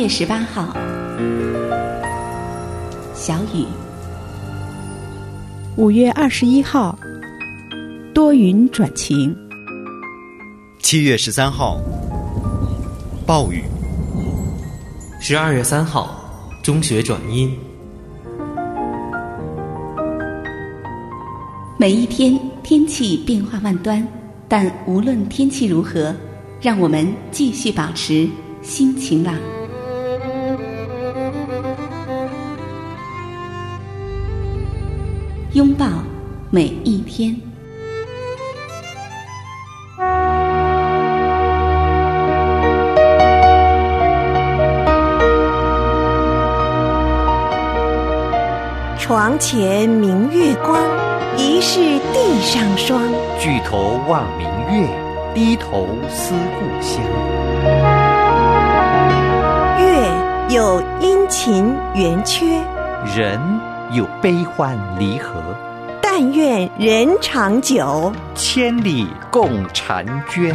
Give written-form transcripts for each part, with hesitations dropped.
18号，小雨。 5月21号，多云转晴。 7月13号，暴雨。 12月3号，中雪转阴。 每一天天气变化万端，但无论天气如何，让我们继续保持心晴朗。拥抱每一天。 床前明月光，疑是地上霜。 举头望明月，低头思故乡。 月有阴晴圆缺， 人有悲欢离合。 但愿人长久， 千里共婵娟。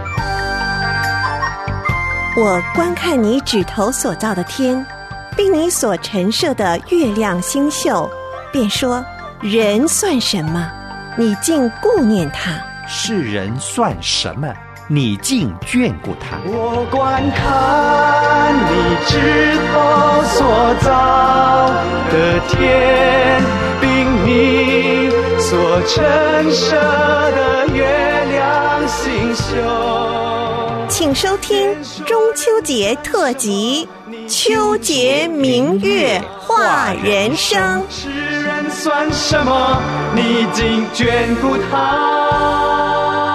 我观看你指头所造的天，并你所陈设的月亮星宿，便说：人算什么？你竟顾念他； 世人算什么？你竟眷顾他。 我观看你指头所造的天，并你所陈设的月亮星宿。 请收听中秋节特辑《秋节明月话人生》。 世人算什么？你竟眷顾他。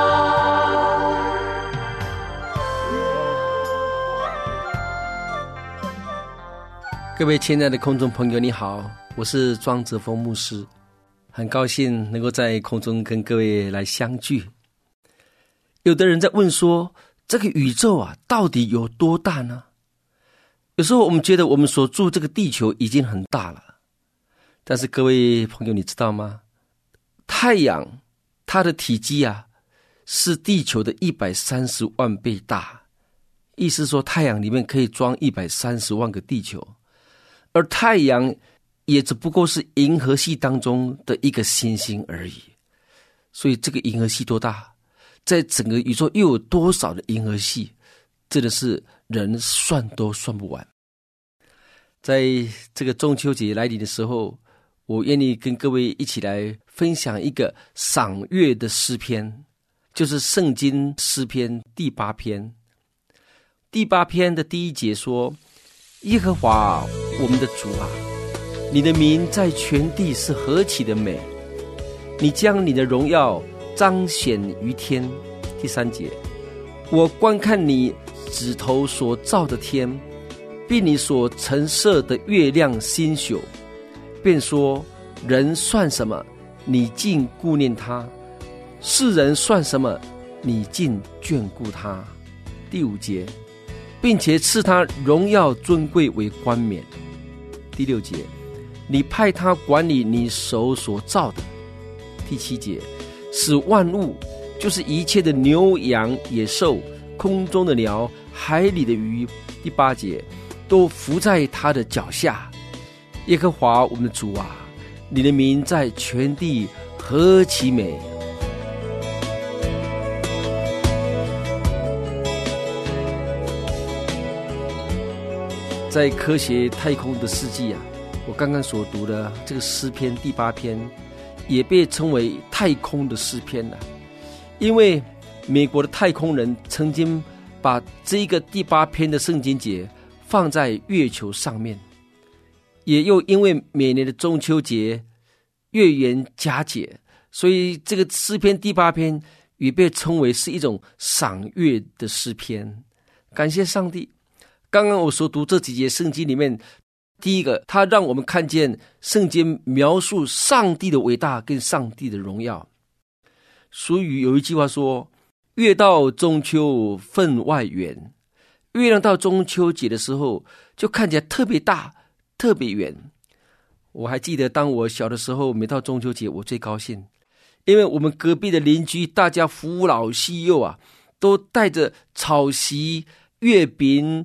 各位亲爱的空中朋友，你好，我是庄哲峰牧师，很高兴能够在空中跟各位来相聚。有的人在问说，这个宇宙啊，到底有多大呢？有时候我们觉得我们所住这个地球已经很大了，但是各位朋友，你知道吗？太阳它的体积啊，是地球的130万倍大，意思说太阳里面可以装130万个地球。而太阳也只不过是银河系当中的一个星星而已，所以这个银河系多大，在整个宇宙又有多少的银河系，真的是人算都算不完。在这个中秋节来临的时候，我愿意跟各位一起来分享一个赏月的诗篇，就是圣经诗篇第8篇。第8篇的第1节说：耶和华我们的主啊，你的名在全地是何其的美，你将你的荣耀彰显于天。第3节，我观看你指头所造的天，并你所陈设的月亮星宿，便说：人算什么？你竟顾念他；世人算什么？你竟眷顾他。第5节，并且赐他荣耀尊贵为冠冕。第6节，你派他管理你手所造的。第7节，使万物，就是一切的牛羊野兽，空中的鸟，海里的鱼。第8节，都伏在他的脚下。耶和华我们的主啊，你的名在全地何其美。在科学太空的世纪啊，我刚刚所读的这个诗篇第8篇也被称为太空的诗篇了，因为美国的太空人曾经把这个第8篇的圣经节放在月球上面，也又因为每年的中秋节月圆佳节，所以这个诗篇第8篇也被称为是一种赏月的诗篇。感谢上帝，刚刚我所读这几节圣经里面，第一个，它让我们看见圣经描述上帝的伟大跟上帝的荣耀。俗语有一句话说：月到中秋分外圆。月亮到中秋节的时候就看起来特别大特别圆。我还记得当我小的时候，每到中秋节我最高兴，因为我们隔壁的邻居大家扶老携幼啊，都带着草席、月饼、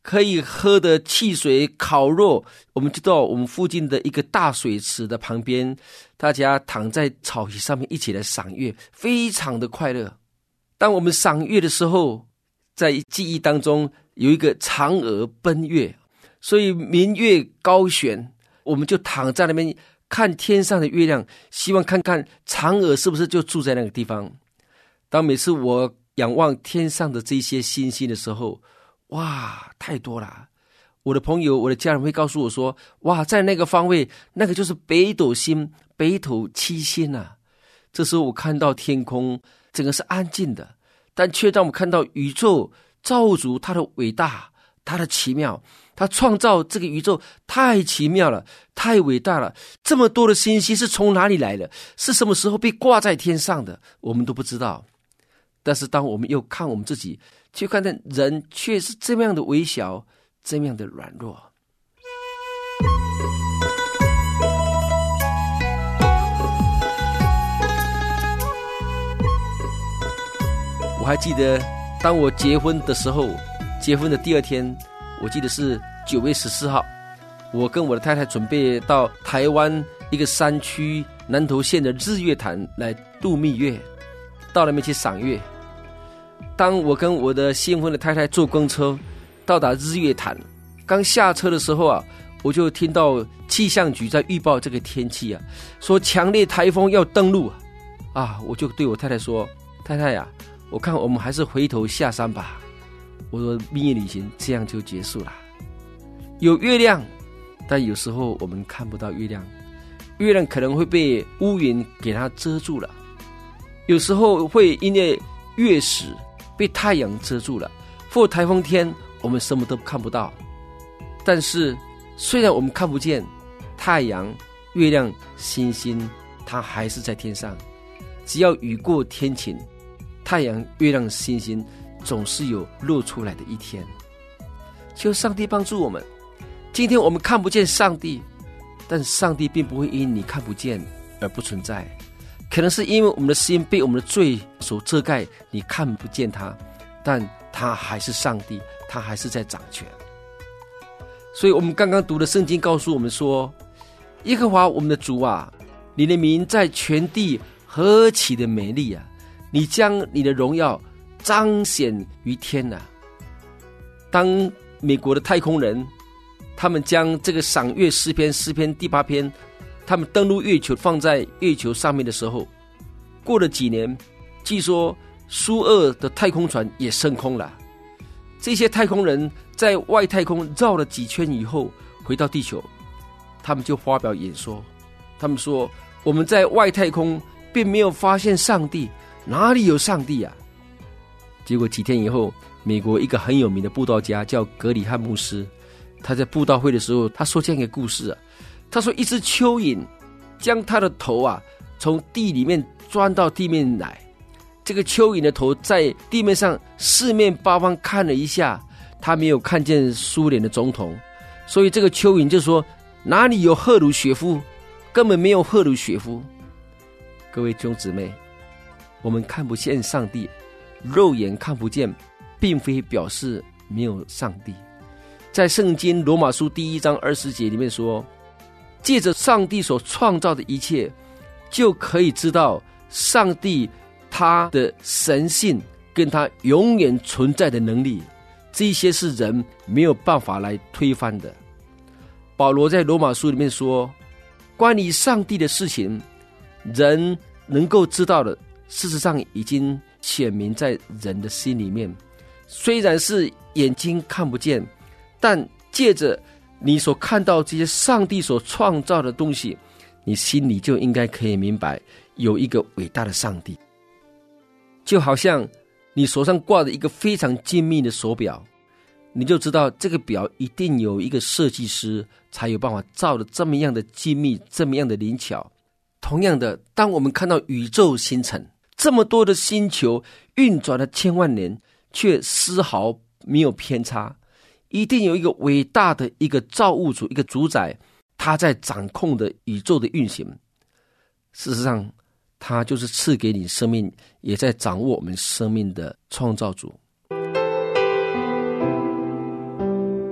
可以喝的汽水、烤肉，我们就到我们附近的一个大水池的旁边，大家躺在草席上面一起来赏月，非常的快乐。当我们赏月的时候，在记忆当中有一个嫦娥奔月，所以明月高悬，我们就躺在那边看天上的月亮，希望看看嫦娥是不是就住在那个地方。当每次我仰望天上的这些星星的时候，哇，太多了！我的朋友、我的家人会告诉我说，哇，在那个方位，那个就是北斗星、北斗七星啊。这时候我看到天空整个是安静的，但却让我们看到宇宙造物主他的伟大，他的奇妙，他创造这个宇宙太奇妙了，太伟大了。这么多的星星是从哪里来的？是什么时候被挂在天上的？我们都不知道。但是当我们又看我们自己，去看见人却是这么样的微小，这么样的软弱。我还记得当我结婚的时候，结婚的第二天，我记得是9月14号，我跟我的太太准备到台湾一个山区南投县的日月潭来度蜜月，到那边去赏月。当我跟我的新婚的太太坐公车到达日月潭，刚下车的时候啊，我就听到气象局在预报这个天气啊，说强烈台风要登陆啊，我就对我太太说，太太呀，我看我们还是回头下山吧。我说蜜月旅行这样就结束了。有月亮，但有时候我们看不到月亮，月亮可能会被乌云给它遮住了，有时候会因为月食被太阳遮住了，或台风天我们什么都看不到。但是虽然我们看不见太阳、月亮、星星，它还是在天上。只要雨过天晴，太阳、月亮、星星总是有露出来的一天。求上帝帮助我们。今天我们看不见上帝，但上帝并不会因你看不见而不存在，可能是因为我们的心被我们的罪所遮盖，你看不见他，但他还是上帝，他还是在掌权。所以我们刚刚读的圣经告诉我们说，耶和华我们的主啊，你的名在全地何其的美丽啊，你将你的荣耀彰显于天啊。当美国的太空人他们将这个赏月诗篇第8篇他们登陆月球放在月球上面的时候，过了几年，据说苏俄的太空船也升空了。这些太空人在外太空绕了几圈以后回到地球，他们就发表演说，他们说，我们在外太空并没有发现上帝，哪里有上帝啊？结果几天以后，美国一个很有名的布道家叫格里汉牧师，他在布道会的时候，他说这样一个故事啊，他说一只蚯蚓将他的头啊从地里面钻到地面来，这个蚯蚓的头在地面上四面八方看了一下，他没有看见苏联的总统，所以这个蚯蚓就说，哪里有赫鲁雪夫？根本没有赫鲁雪夫。各位弟兄姊妹，我们看不见上帝，肉眼看不见，并非表示没有上帝。在圣经罗马书第1章20节里面说，借着上帝所创造的一切，就可以知道上帝他的神性跟他永远存在的能力，这些是人没有办法来推翻的。保罗在罗马书里面说，关于上帝的事情，人能够知道的，事实上已经显明在人的心里面，虽然是眼睛看不见，但借着你所看到这些上帝所创造的东西，你心里就应该可以明白，有一个伟大的上帝。就好像你手上挂着一个非常精密的手表，你就知道这个表一定有一个设计师才有办法造的这么样的精密，这么样的灵巧。同样的，当我们看到宇宙星辰，这么多的星球运转了千万年，却丝毫没有偏差，一定有一个伟大的一个造物主，一个主宰，他在掌控的宇宙的运行。事实上，他就是赐给你生命，也在掌握我们生命的创造主。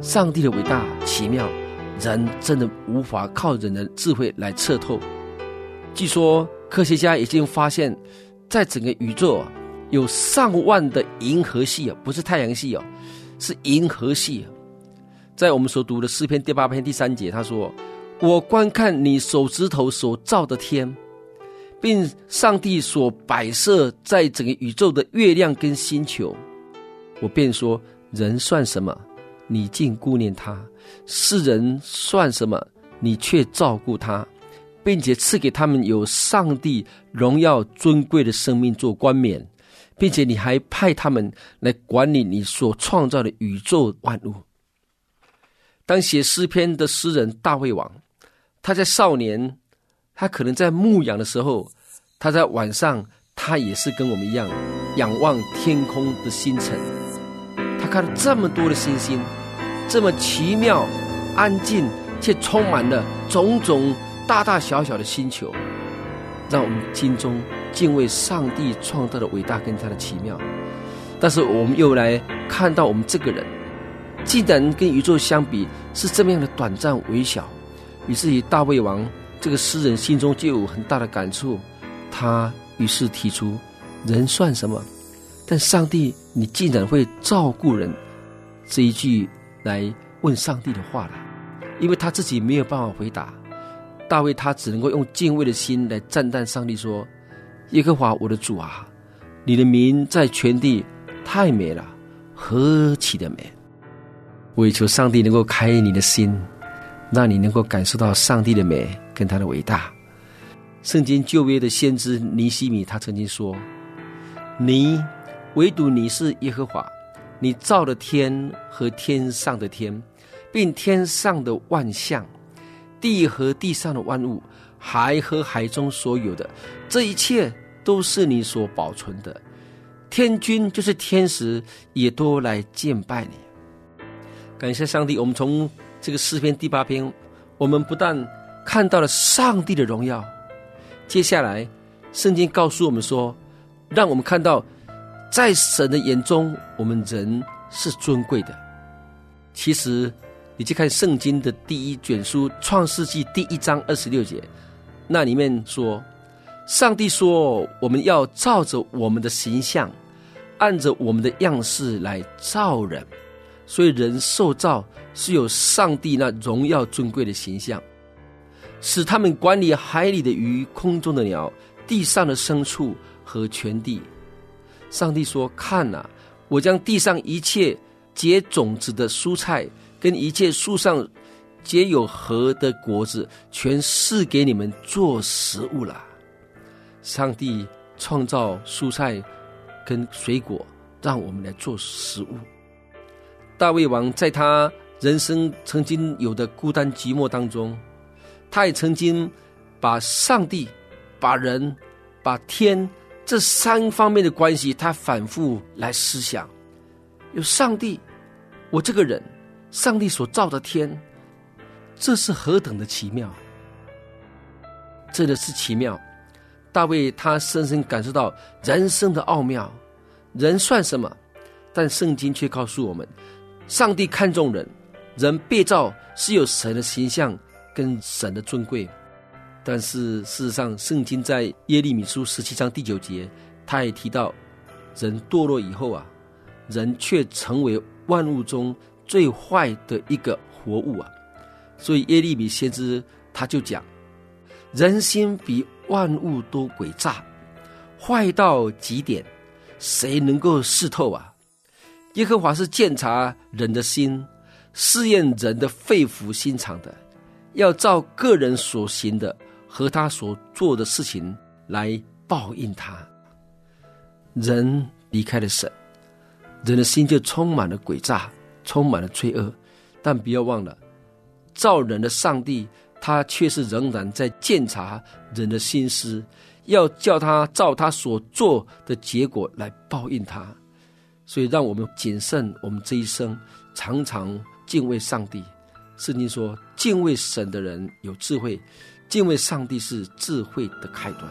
上帝的伟大奇妙，人真的无法靠人的智慧来测透。据说科学家已经发现，在整个宇宙有上万的银河系，不是太阳系，是银河系。在我们所读的诗篇第8篇第3节，他说，我观看你手指头所造的天，并上帝所摆设在整个宇宙的月亮跟星球，我便说，人算什么，你竟顾念他；世人算什么，你却照顾他，并且赐给他们有上帝荣耀尊贵的生命做冠冕，并且你还派他们来管理你所创造的宇宙万物。当写诗篇的诗人大卫王，他在少年，他可能在牧羊的时候，他在晚上，他也是跟我们一样仰望天空的星辰，他看到这么多的星星，这么奇妙安静却充满了种种大大小小的星球，让我们心中敬畏上帝创造的伟大跟他的奇妙。但是我们又来看到我们这个人竟然跟宇宙相比是这么样的短暂微小，于是于大卫王这个诗人心中就有很大的感触，他于是提出，人算什么，但上帝你竟然会照顾人，这一句来问上帝的话了。因为他自己没有办法回答，大卫他只能够用敬畏的心来赞叹上帝说，耶和华我的主啊，你的名在全地太美了，何其的美。我也求上帝能够开你的心，让你能够感受到上帝的美跟他的伟大。圣经旧约的先知尼希米他曾经说，你唯独你是耶和华，你造了天和天上的天，并天上的万象，地和地上的万物，海和海中所有的，这一切都是你所保存的。天君就是天使也都来敬拜你。感谢上帝，我们从这个诗篇第8篇，我们不但看到了上帝的荣耀，接下来圣经告诉我们说，让我们看到在神的眼中我们人是尊贵的。其实你去看圣经的第1卷书创世纪第1章26节，那里面说，上帝说，我们要照着我们的形象，按着我们的样式来造人。所以人受造是有上帝那荣耀尊贵的形象，使他们管理海里的鱼、空中的鸟、地上的牲畜和全地。上帝说，看啊，我将地上一切结种子的蔬菜跟一切树上结有核的果子，全赐给你们做食物了。上帝创造蔬菜跟水果，让我们来做食物。大卫王在他人生曾经有的孤单寂寞当中，他也曾经把上帝、把人、把天这3方面的关系，他反复来思想。有上帝，我这个人，上帝所造的天，这是何等的奇妙，真的是奇妙。大卫他深深感受到人生的奥妙，人算什么，但圣经却告诉我们，上帝看重人，人被造是有神的形象跟神的尊贵。但是事实上，圣经在耶利米书17章第9节，他也提到，人堕落以后人却成为万物中最坏的一个活物所以耶利米先知他就讲，人心比万物都诡诈，坏到极点，谁能够识透耶和华是鉴察人的心，试验人的肺腑心肠的，要照个人所行的和他所做的事情来报应他。人离开了神，人的心就充满了诡诈，充满了罪恶。但不要忘了，造人的上帝他却是仍然在鉴察人的心思，要叫他照他所做的结果来报应他。所以让我们谨慎我们这一生，常常敬畏上帝。圣经说，敬畏神的人有智慧，敬畏上帝是智慧的开端。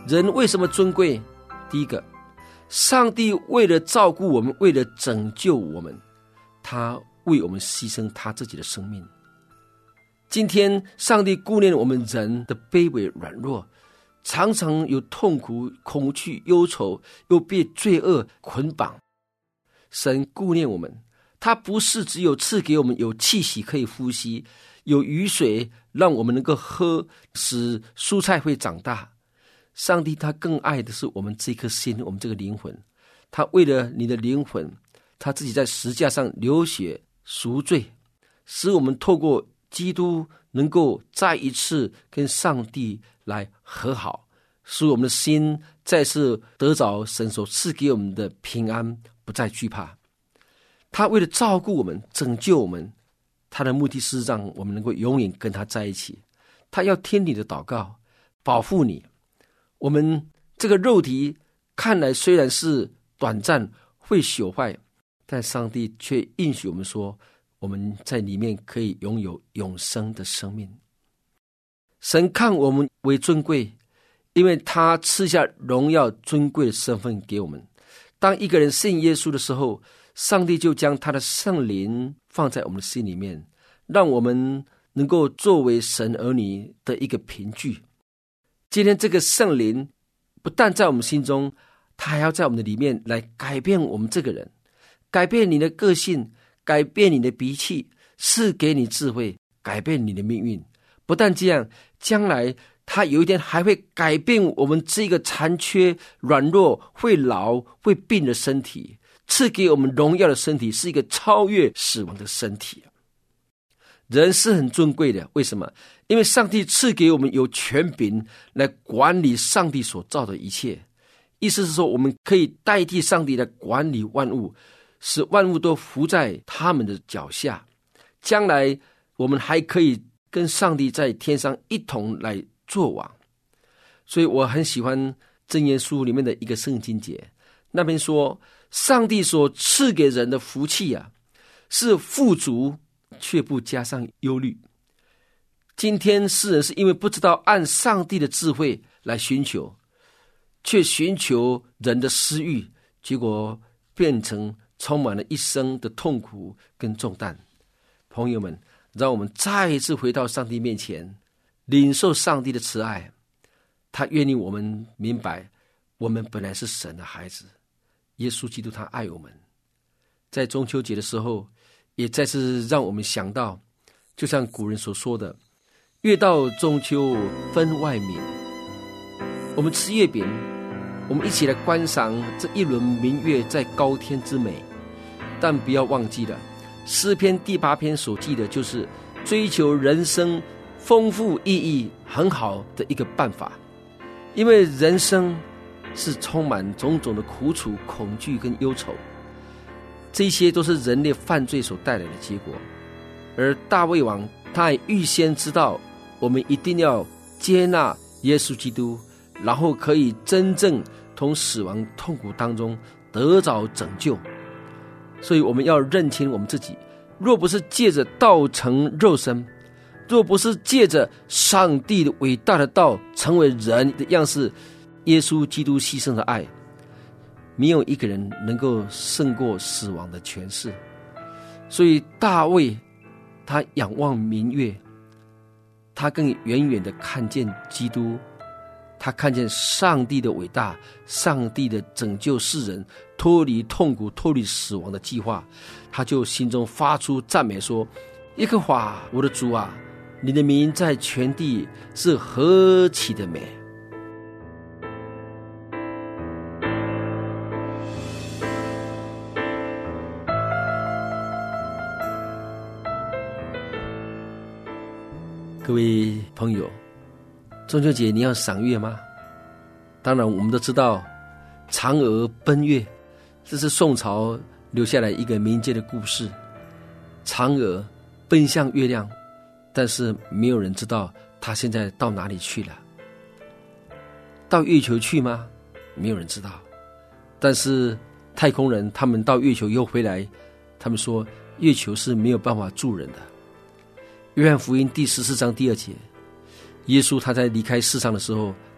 人为什么尊贵？第一个，上帝为了照顾我们，为了拯救我们，他为我们牺牲他自己的生命。今天上帝顾念我们人的卑微软弱，常常有痛苦、恐惧、忧愁，又被罪恶捆绑。神顾念我们，他不是只有赐给我们有气息可以呼吸，有雨水让我们能够喝，使蔬菜会长大。上帝他更爱的是我们这颗心，我们这个灵魂。他为了你的灵魂，他自己在十字架上流血赎罪，使我们透过基督能够再一次跟上帝来和好，使我们的心再次得着神所赐给我们的平安，不再惧怕。他为了照顾我们，拯救我们，他的目的是让我们能够永远跟他在一起。他要听你的祷告，保护你。我们这个肉体看来虽然是短暂，会朽坏，但上帝却应许我们说，我们在里面可以拥有永生的生命。神看我们为尊贵，因为他赐下荣耀尊贵的身份给我们。当一个人信耶稣的时候，上帝就将他的圣灵放在我们的心里面，让我们能够作为神儿女的一个凭据。今天这个圣灵不但在我们心中，他还要在我们的里面来改变我们这个人，改变你的个性，改变你的脾气，赐给你智慧，改变你的命运。不但这样，将来他有一天还会改变我们这个残缺、软弱、会老、会病的身体，赐给我们荣耀的身体，是一个超越死亡的身体。人是很尊贵的，为什么？因为上帝赐给我们有权柄来管理上帝所造的一切。意思是说，我们可以代替上帝来管理万物，使万物都服在他们的脚下。将来我们还可以跟上帝在天上一同来作王。所以我很喜欢箴言书里面的一个圣经节，那边说，上帝所赐给人的福气啊，是富足却不加上忧虑。今天世人是因为不知道按上帝的智慧来寻求，却寻求人的私欲，结果变成充满了一生的痛苦跟重担。朋友们，让我们再一次回到上帝面前，领受上帝的慈爱。他愿意我们明白，我们本来是神的孩子，耶稣基督他爱我们。在中秋节的时候，也再次让我们想到，就像古人所说的，月到中秋分外明。我们吃月饼，我们一起来观赏这一轮明月在高天之美，但不要忘记了，诗篇第8篇所记的就是追求人生丰富意义很好的一个办法。因为人生是充满种种的苦楚、恐惧跟忧愁，这些都是人类犯罪所带来的结果。而大卫王他也预先知道，我们一定要接纳耶稣基督，然后可以真正从死亡痛苦当中得着拯救。所以我们要认清我们自己，若不是借着道成肉身，若不是借着上帝的伟大的道成为人的样式，耶稣基督牺牲的爱，没有一个人能够胜过死亡的权势。所以大卫他仰望明月，他更远远的看见基督，他看见上帝的伟大，上帝的拯救世人脱离痛苦、脱离死亡的计划，他就心中发出赞美说，耶和华我的主啊，你的名在全地是何其的美。各位朋友，中秋节你要赏月吗？当然我们都知道嫦娥奔月，这是宋朝留下来一个民间的故事。嫦娥奔向月亮，但是没有人知道她现在到哪里去了。到月球去吗？没有人知道。但是太空人他们到月球又回来，他们说月球是没有办法住人的。约翰福音第14章第2节，耶稣他在离开世上的时候，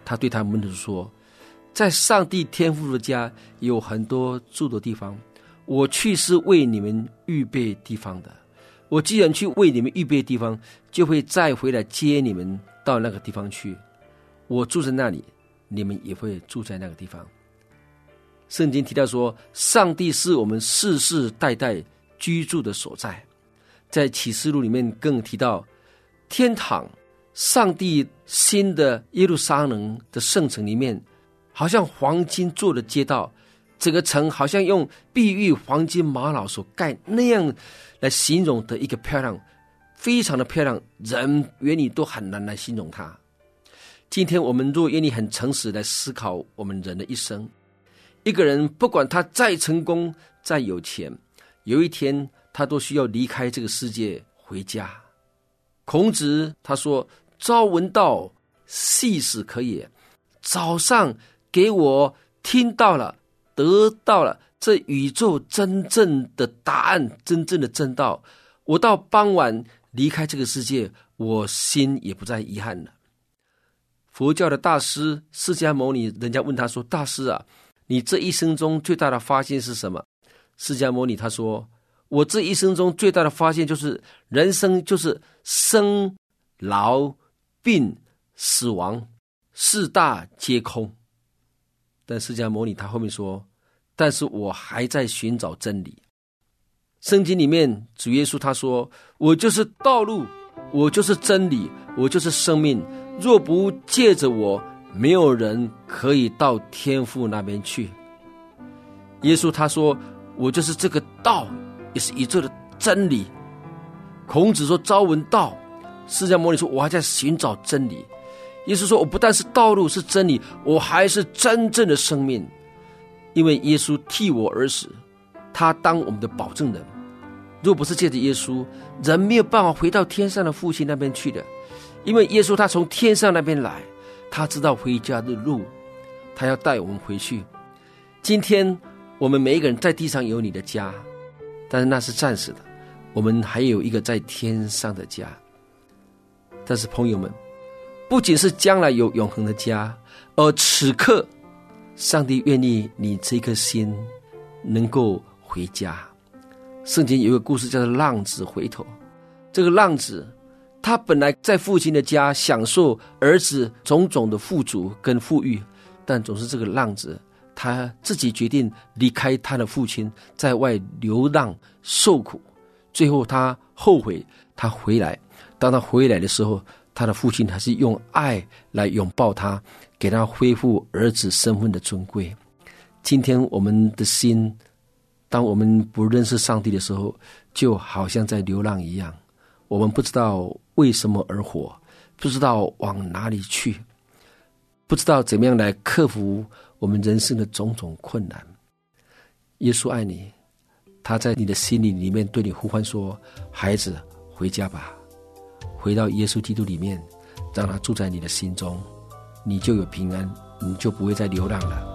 他对他们说，在上帝天父的家有很多住的地方，我去是为你们预备地方的。我既然去为你们预备地方，就会再回来接你们到那个地方去。我住在那里，你们也会住在那个地方。圣经提到说，上帝是我们世世代代居住的所在。在启示录里面更提到，天堂，上帝新的耶路撒冷的圣城里面，好像黄金做的街道，整个城好像用碧玉黄金玛瑙所盖那样来形容的一个漂亮，非常的漂亮，人眼里都很难来形容它。今天我们若愿意很诚实来思考我们人的一生，一个人不管他再成功再有钱，有一天他都需要离开这个世界回家。孔子他说，朝闻道，夕死可也。早上给我听到了，得到了这宇宙真正的答案，真正的正道，我到傍晚离开这个世界，我心也不再遗憾了。佛教的大师释迦牟尼，人家问他说，大师啊，你这一生中最大的发现是什么？释迦牟尼他说，我这一生中最大的发现就是人生就是生老病死亡，四大皆空。但释迦牟尼他后面说，但是我还在寻找真理。圣经里面主耶稣他说，我就是道路，我就是真理，我就是生命，若不借着我，没有人可以到天父那边去。耶稣他说，我就是这个道，也是宇宙的真理。孔子说，朝闻道，释迦牟尼说，我还在寻找真理。耶稣说，我不但是道路是真理，我还是真正的生命。因为耶稣替我而死，他当我们的保证人。若不是借着耶稣，人没有办法回到天上的父亲那边去的。因为耶稣他从天上那边来，他知道回家的路，他要带我们回去。今天我们每一个人在地上有你的家，但是那是暂时的，我们还有一个在天上的家。但是朋友们，不仅是将来有永恒的家，而此刻上帝愿意你这颗心能够回家。圣经有一个故事叫做浪子回头。这个浪子他本来在父亲的家享受儿子种种的富足跟富裕，但总是这个浪子他自己决定离开他的父亲，在外流浪受苦。最后他后悔，他回来。当他回来的时候，他的父亲还是用爱来拥抱他，给他恢复儿子身份的尊贵。今天我们的心，当我们不认识上帝的时候，就好像在流浪一样，我们不知道为什么而活，不知道往哪里去，不知道怎么样来克服我们人生的种种困难。耶稣爱你，他在你的心里面对你呼唤说，孩子，回家吧，回到耶稣基督里面，让他住在你的心中，你就有平安，你就不会再流浪了。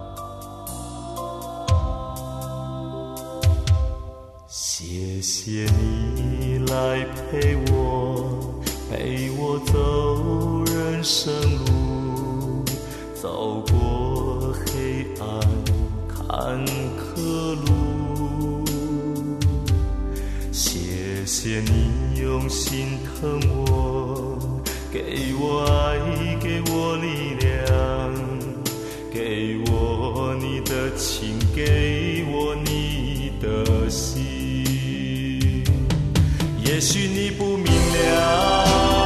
谢谢你来陪我走人生路，走过黑暗坎坷路。谢谢你用心疼我，给我爱，给我力量，给我你的情，给我你的心。也许你不明了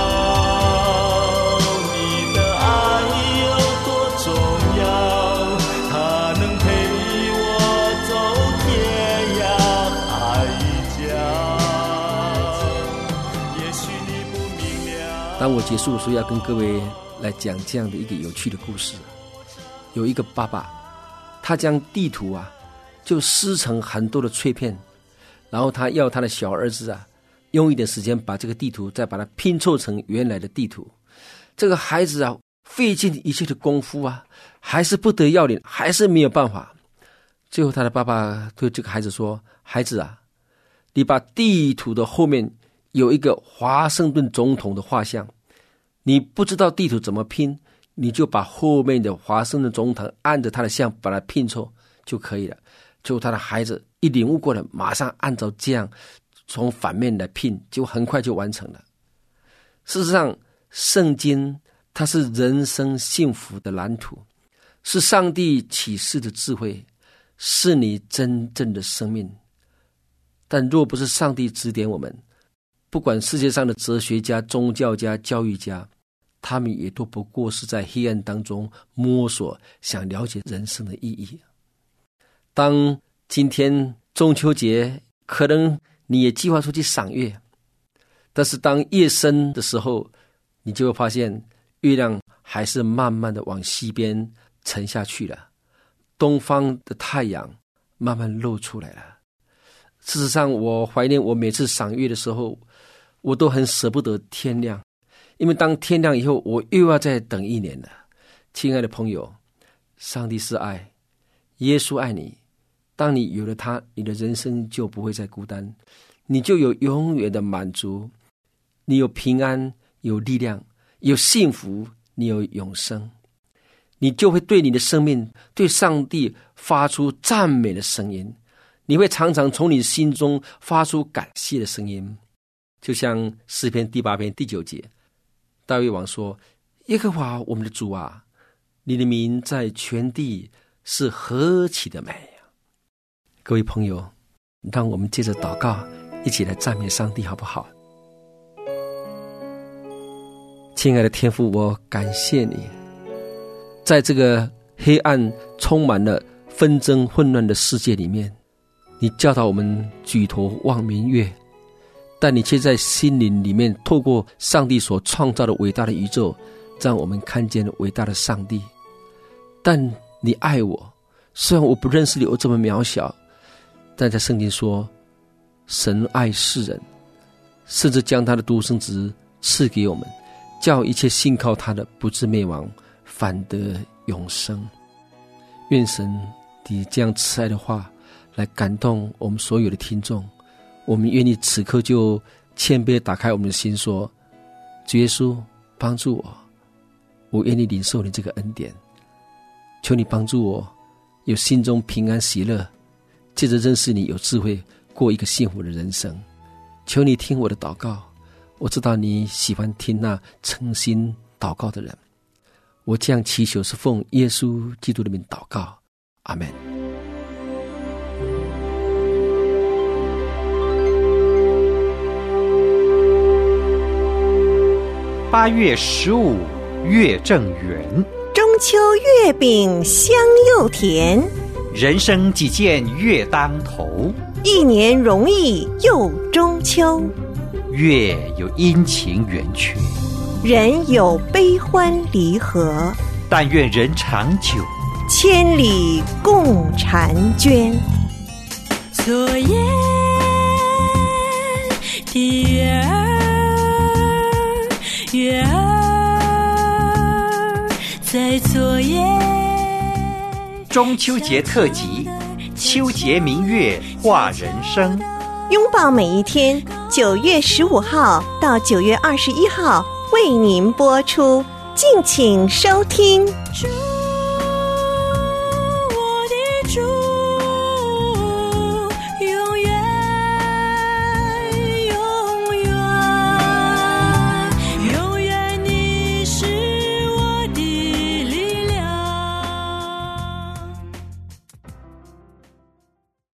你的爱有多重要，它能陪我走天涯海角。也许你不明了。 当我结束的时候，要跟各位来讲这样的一个有趣的故事。有一个爸爸，他将地图啊就撕成很多的碎片，然后他要他的小儿子啊用一点时间把这个地图再把它拼凑成原来的地图。这个孩子啊费尽一切的功夫啊，还是不得要领，还是没有办法。最后他的爸爸对这个孩子说，孩子啊，你把地图的后面有一个华盛顿总统的画像，你不知道地图怎么拼， 你就把后面的华盛顿总统按着他的像把它拼凑就可以了。就他的孩子一领悟过来，马上按照这样从反面来拼，就很快就完成了。事实上，圣经它是人生幸福的蓝图，是上帝启示的智慧，是你真正的生命。但若不是上帝指点我们，不管世界上的哲学家、宗教家、教育家，他们也都不过是在黑暗当中摸索，想了解人生的意义。当今天中秋节，可能你也计划出去赏月，但是当夜深的时候，你就会发现月亮还是慢慢的往西边沉下去了，东方的太阳慢慢露出来了。事实上，我怀念我每次赏月的时候，我都很舍不得天亮，因为当天亮以后，我又要再等一年了。亲爱的朋友，上帝是爱，耶稣爱你，当你有了他，你的人生就不会再孤单，你就有永远的满足，你有平安，有力量，有幸福，你有永生。你就会对你的生命，对上帝发出赞美的声音，你会常常从你心中发出感谢的声音。就像诗篇第8篇第9节，大卫王说：耶和华我们的主啊，你的名在全地是何其的美啊！各位朋友，让我们接着祷告，一起来赞美上帝好不好？亲爱的天父，我感谢你，在这个黑暗充满了纷争混乱的世界里面，你教导我们举头望明月，但你却在心灵里面透过上帝所创造的伟大的宇宙，让我们看见伟大的上帝。但你爱我，虽然我不认识你，我这么渺小，但在圣经说神爱世人，甚至将他的独生子赐给我们，叫一切信靠他的不至灭亡，反得永生。愿神以这样慈爱的话来感动我们所有的听众，我们愿意此刻就谦卑打开我们的心，说：主耶稣，帮助我，我愿意领受你这个恩典，求你帮助我有心中平安喜乐，借着认识你有智慧，过一个幸福的人生。求你听我的祷告，我知道你喜欢听那诚心祷告的人。我这样祈求是奉耶稣基督的名祷告，阿们。 8月15月正圆， 中秋月饼香又甜， 人生几见月当头， 一年容易又中秋。 月有阴晴圆缺， 人有悲欢离合， 但愿人长久， 千里共婵娟。 昨夜的月儿，月儿在昨夜。 中秋节特辑，秋节明月话人生， 拥抱每一天，9月15号到9月21号为您播出，敬请收听。